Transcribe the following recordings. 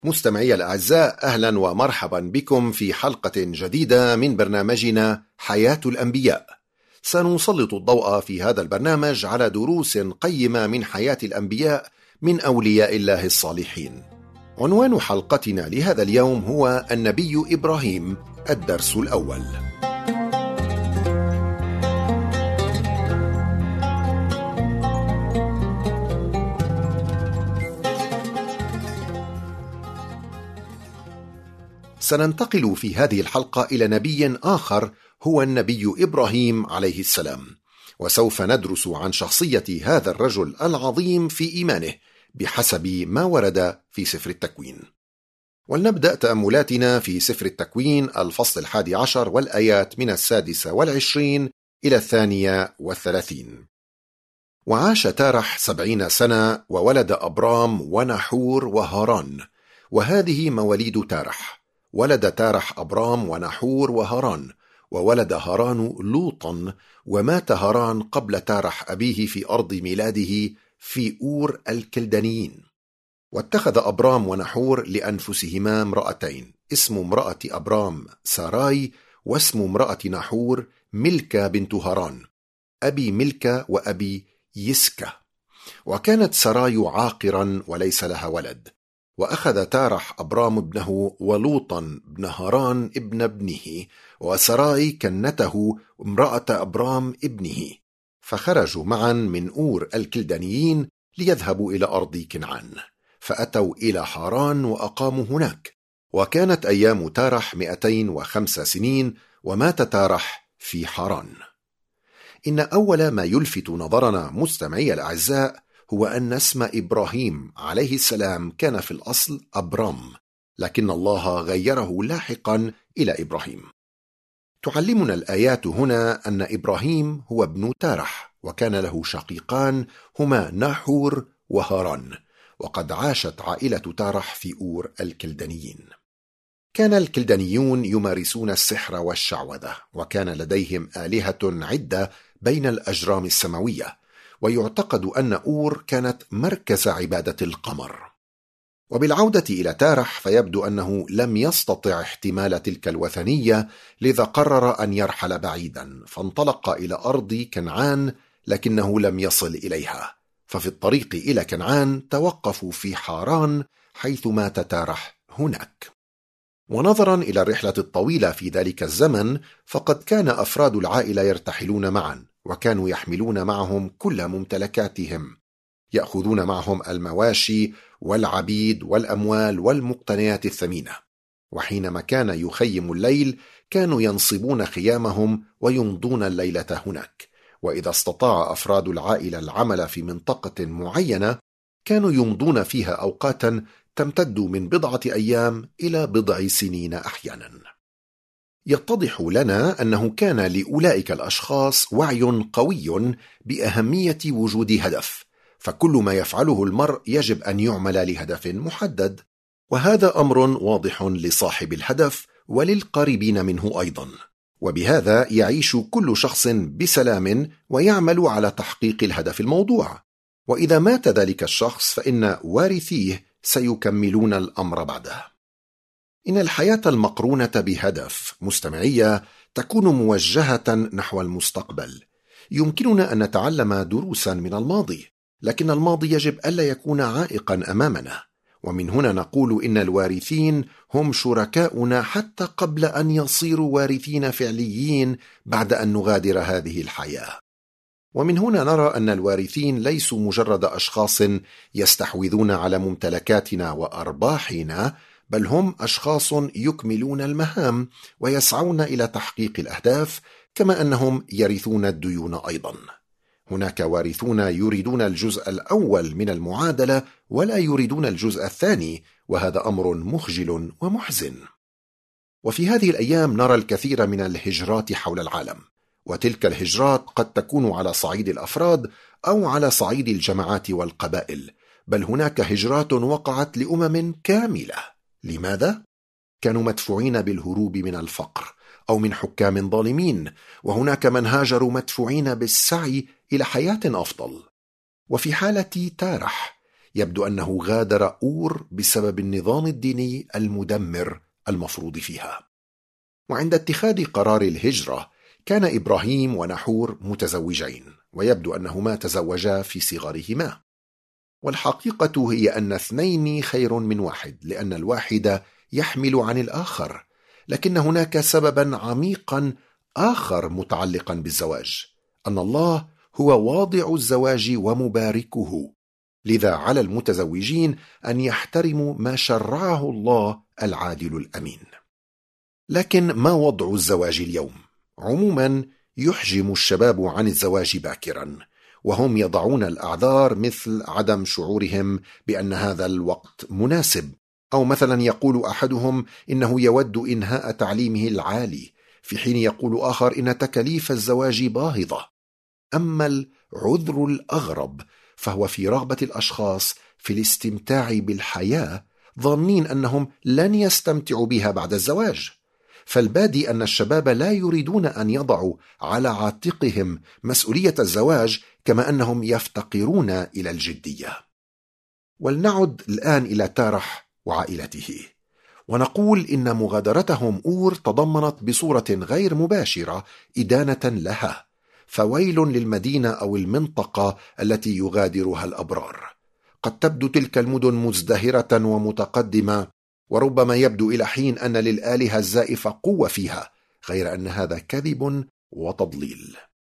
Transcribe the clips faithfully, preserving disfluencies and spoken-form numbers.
مستمعي الأعزاء، أهلا ومرحبا بكم في حلقة جديدة من برنامجنا حياة الأنبياء. سنسلط الضوء في هذا البرنامج على دروس قيمة من حياة الأنبياء من أولياء الله الصالحين. عنوان حلقتنا لهذا اليوم هو النبي إبراهيم، الدرس الأول. سننتقل في هذه الحلقة إلى نبي آخر هو النبي إبراهيم عليه السلام، وسوف ندرس عن شخصية هذا الرجل العظيم في إيمانه بحسب ما ورد في سفر التكوين. ولنبدأ تأملاتنا في سفر التكوين الفصل الحادي عشر والآيات من السادسة والعشرين إلى الثانية والثلاثين. وعاش تارح سبعين سنة، وولد أبرام ونحور وهاران، وهذه مواليد تارح. ولد تارح أبرام ونحور وهاران، وولد هاران لوطا، ومات هاران قبل تارح أبيه في أرض ميلاده في أور الكلدانيين. واتخذ أبرام ونحور لأنفسهما امرأتين، اسم امرأة أبرام ساراي، واسم امرأة نحور ملكة بنت هاران، أبي ملكة وأبي يسكة. وكانت ساراي عاقرا وليس لها ولد. وأخذ تارح أبرام ابنه ولوطا بن هاران ابن ابنه، وسراي كنته امرأة أبرام ابنه، فخرجوا معا من أور الكلدانيين ليذهبوا إلى أرض كنعان، فأتوا إلى حاران وأقاموا هناك. وكانت أيام تارح مئتين وخمس سنين، ومات تارح في حاران. إن أول ما يلفت نظرنا مستمعي الأعزاء هو أن اسم إبراهيم عليه السلام كان في الأصل أبرام، لكن الله غيره لاحقا إلى إبراهيم. تعلمنا الآيات هنا أن إبراهيم هو ابن تارح، وكان له شقيقان هما ناحور وهاران، وقد عاشت عائلة تارح في أور الكلدانيين. كان الكلدانيون يمارسون السحر والشعوذة، وكان لديهم آلهة عدة بين الأجرام السماوية، ويعتقد أن أور كانت مركز عبادة القمر. وبالعودة إلى تارح فيبدو أنه لم يستطع احتمال تلك الوثنية، لذا قرر أن يرحل بعيدا، فانطلق إلى أرض كنعان، لكنه لم يصل إليها. ففي الطريق إلى كنعان توقفوا في حاران، حيث مات تارح هناك. ونظرا إلى الرحلة الطويلة في ذلك الزمن، فقد كان أفراد العائلة يرتحلون معا، وكانوا يحملون معهم كل ممتلكاتهم، يأخذون معهم المواشي والعبيد والأموال والمقتنيات الثمينة. وحينما كان يخيم الليل كانوا ينصبون خيامهم ويمضون الليلة هناك. وإذا استطاع أفراد العائلة العمل في منطقة معينة كانوا يمضون فيها أوقاتا تمتد من بضعة أيام إلى بضع سنين أحيانا. يتضح لنا أنه كان لأولئك الأشخاص وعي قوي بأهمية وجود هدف، فكل ما يفعله المرء يجب أن يعمل لهدف محدد، وهذا أمر واضح لصاحب الهدف وللقريبين منه أيضا. وبهذا يعيش كل شخص بسلام ويعمل على تحقيق الهدف الموضوع. وإذا مات ذلك الشخص فإن وارثيه سيكملون الأمر بعده. إن الحياة المقرونة بهدف مستمعية تكون موجهة نحو المستقبل. يمكننا أن نتعلم دروسا من الماضي، لكن الماضي يجب ألا يكون عائقا أمامنا. ومن هنا نقول إن الوارثين هم شركاؤنا حتى قبل أن يصيروا وارثين فعليين بعد أن نغادر هذه الحياة. ومن هنا نرى أن الوارثين ليسوا مجرد أشخاص يستحوذون على ممتلكاتنا وأرباحنا، بل هم أشخاص يكملون المهام ويسعون إلى تحقيق الأهداف، كما أنهم يرثون الديون أيضا. هناك وارثون يريدون الجزء الأول من المعادلة ولا يريدون الجزء الثاني، وهذا أمر مخجل ومحزن. وفي هذه الأيام نرى الكثير من الهجرات حول العالم، وتلك الهجرات قد تكون على صعيد الأفراد أو على صعيد الجماعات والقبائل، بل هناك هجرات وقعت لأمم كاملة. لماذا؟ كانوا مدفوعين بالهروب من الفقر أو من حكام ظالمين، وهناك من هاجروا مدفوعين بالسعي إلى حياة أفضل. وفي حالة تارح يبدو أنه غادر أور بسبب النظام الديني المدمر المفروض فيها. وعند اتخاذ قرار الهجرة كان إبراهيم ونحور متزوجين، ويبدو أنهما تزوجا في صغرهما. والحقيقة هي أن اثنين خير من واحد، لأن الواحد يحمل عن الآخر، لكن هناك سببا عميقا آخر متعلقا بالزواج، أن الله هو واضع الزواج ومباركه، لذا على المتزوجين أن يحترموا ما شرعه الله العادل الأمين. لكن ما وضع الزواج اليوم؟ عموما يحجم الشباب عن الزواج باكرا، وهم يضعون الأعذار مثل عدم شعورهم بأن هذا الوقت مناسب، أو مثلا يقول أحدهم إنه يود إنهاء تعليمه العالي، في حين يقول آخر إن تكاليف الزواج باهظة. أما العذر الأغرب فهو في رغبة الأشخاص في الاستمتاع بالحياة، ظانين أنهم لن يستمتعوا بها بعد الزواج. فالبادي أن الشباب لا يريدون أن يضعوا على عاتقهم مسؤولية الزواج، كما أنهم يفتقرون إلى الجدية. ولنعد الآن إلى تارح وعائلته، ونقول إن مغادرتهم أور تضمنت بصورة غير مباشرة إدانة لها، فويل للمدينة أو المنطقة التي يغادرها الأبرار. قد تبدو تلك المدن مزدهرة ومتقدمة، وربما يبدو إلى حين أن للآلهة الزائفة قوة فيها، غير أن هذا كذب وتضليل.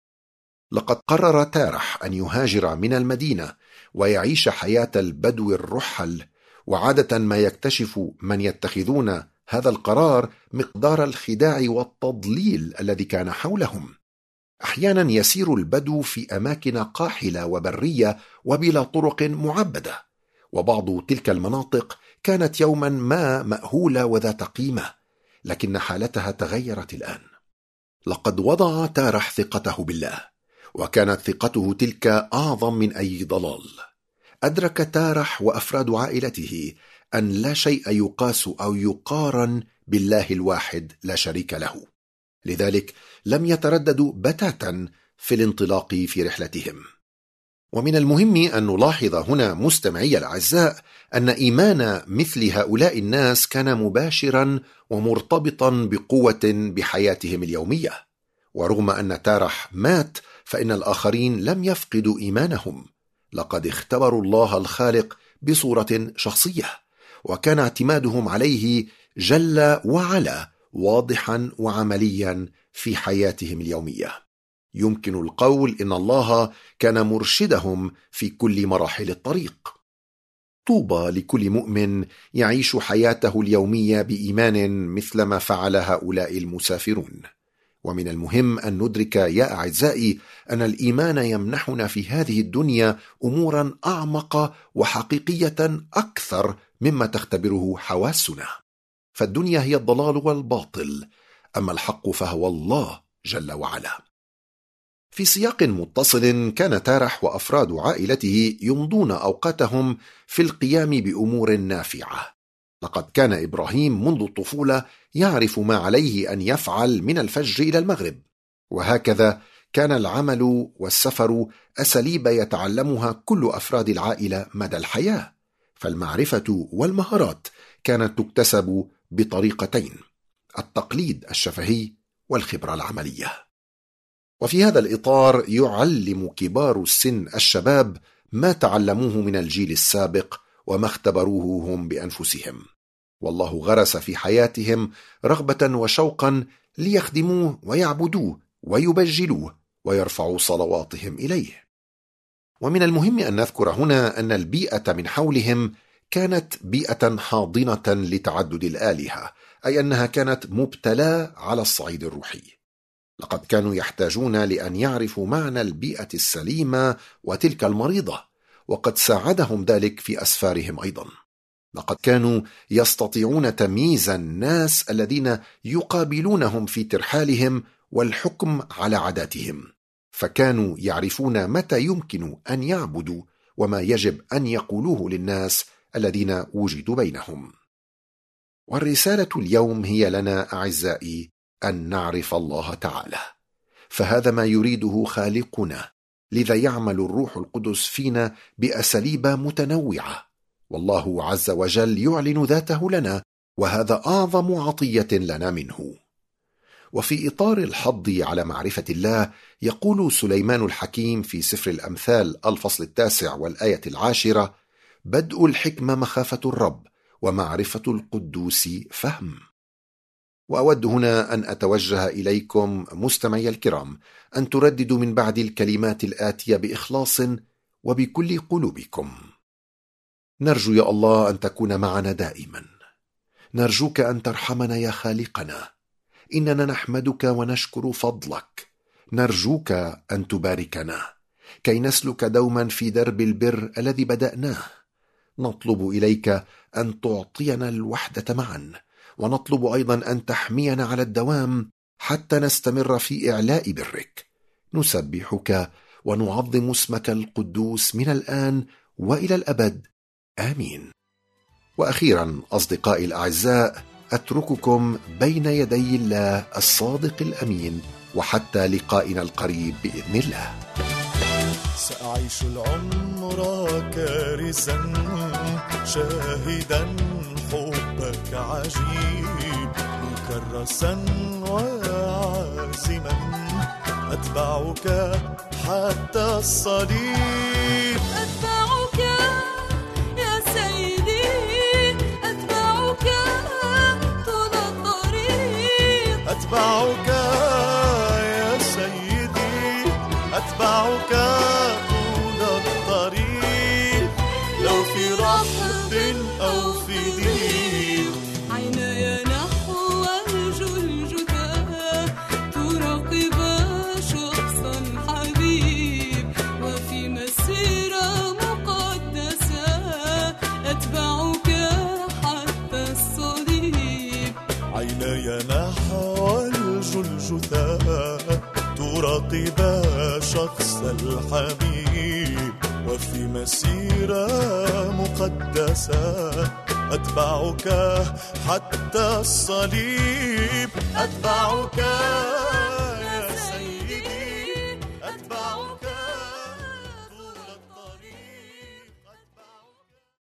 لقد قرر تارح أن يهاجر من المدينة ويعيش حياة البدو الرحل، وعادة ما يكتشف من يتخذون هذا القرار مقدار الخداع والتضليل الذي كان حولهم. أحيانا يسير البدو في أماكن قاحلة وبرية وبلا طرق معبدة، وبعض تلك المناطق كانت يوما ما مأهولة وذات قيمة، لكن حالتها تغيرت الآن. لقد وضع تارح ثقته بالله، وكانت ثقته تلك أعظم من أي ضلال. أدرك تارح وأفراد عائلته أن لا شيء يقاس أو يقارن بالله الواحد لا شريك له، لذلك لم يترددوا بتاتا في الانطلاق في رحلتهم. ومن المهم أن نلاحظ هنا مستمعي الأعزاء أن إيمان مثل هؤلاء الناس كان مباشرا ومرتبطا بقوة بحياتهم اليومية، ورغم أن تارح مات فإن الآخرين لم يفقدوا إيمانهم. لقد اختبروا الله الخالق بصورة شخصية، وكان اعتمادهم عليه جل وعلا واضحا وعمليا في حياتهم اليومية. يمكن القول إن الله كان مرشدهم في كل مراحل الطريق. طوبى لكل مؤمن يعيش حياته اليومية بإيمان مثل ما فعل هؤلاء المسافرون. ومن المهم أن ندرك يا أعزائي أن الإيمان يمنحنا في هذه الدنيا أمورا أعمق وحقيقية أكثر مما تختبره حواسنا. فالدنيا هي الضلال والباطل، أما الحق فهو الله جل وعلا. في سياق متصل كان تارح وأفراد عائلته يمضون أوقاتهم في القيام بأمور نافعة. لقد كان إبراهيم منذ الطفولة يعرف ما عليه أن يفعل من الفجر إلى المغرب، وهكذا كان العمل والسفر أساليب يتعلمها كل أفراد العائلة مدى الحياة، فالمعرفة والمهارات كانت تكتسب بطريقتين: التقليد الشفهي والخبرة العملية. وفي هذا الإطار يعلم كبار السن الشباب ما تعلموه من الجيل السابق وما اختبروه هم بأنفسهم، والله غرس في حياتهم رغبة وشوقا ليخدموه ويعبدوه ويبجلوه ويرفعوا صلواتهم إليه. ومن المهم أن نذكر هنا أن البيئة من حولهم كانت بيئة حاضنة لتعدد الآلهة، أي أنها كانت مبتلاة على الصعيد الروحي. لقد كانوا يحتاجون لأن يعرفوا معنى البيئة السليمة وتلك المريضة، وقد ساعدهم ذلك في أسفارهم أيضا. لقد كانوا يستطيعون تمييز الناس الذين يقابلونهم في ترحالهم والحكم على عاداتهم، فكانوا يعرفون متى يمكن أن يعبدوا وما يجب أن يقولوه للناس الذين وجدوا بينهم. والرسالة اليوم هي لنا أعزائي أن نعرف الله تعالى، فهذا ما يريده خالقنا، لذا يعمل الروح القدس فينا بأساليب متنوعة، والله عز وجل يعلن ذاته لنا، وهذا أعظم عطية لنا منه. وفي إطار الحض على معرفة الله، يقول سليمان الحكيم في سفر الأمثال الفصل التاسع والآية العاشرة: بدء الحكمة مخافة الرب، ومعرفة القدوس فهم. وأود هنا أن أتوجه إليكم مستمعي الكرام أن ترددوا من بعد الكلمات الآتية بإخلاص وبكل قلوبكم: نرجو يا الله أن تكون معنا دائما، نرجوك أن ترحمنا يا خالقنا، إننا نحمدك ونشكر فضلك، نرجوك أن تباركنا كي نسلك دوما في درب البر الذي بدأناه. نطلب إليك أن تعطينا الوحدة معا، ونطلب أيضا أن تحمينا على الدوام حتى نستمر في إعلاء برك. نسبحك ونعظم اسمك القدوس من الآن وإلى الأبد، آمين. وأخيرا أصدقائي الأعزاء، أترككم بين يدي الله الصادق الأمين، وحتى لقائنا القريب بإذن الله. سأعيش العمر كارزا شاهدا حبك عجيب، مكرسا وعازما أتبعك حتى الصليب. أتبعك يا سيدي، أتبعك طول الطريق. أتبعك يا سيدي، أتبعك طول الطريق. لو في رحب أو في ضيق، عيناي نحو الجلجثة تراقب شخصا حبيب، وفي مسيرة مقدسة أتبعك حتى الصليب. عيناي نحو الجلجثة تراقب شخص الحبيب، وفي مسيرة مقدسة أتبعك حتى الصليب. أتبعك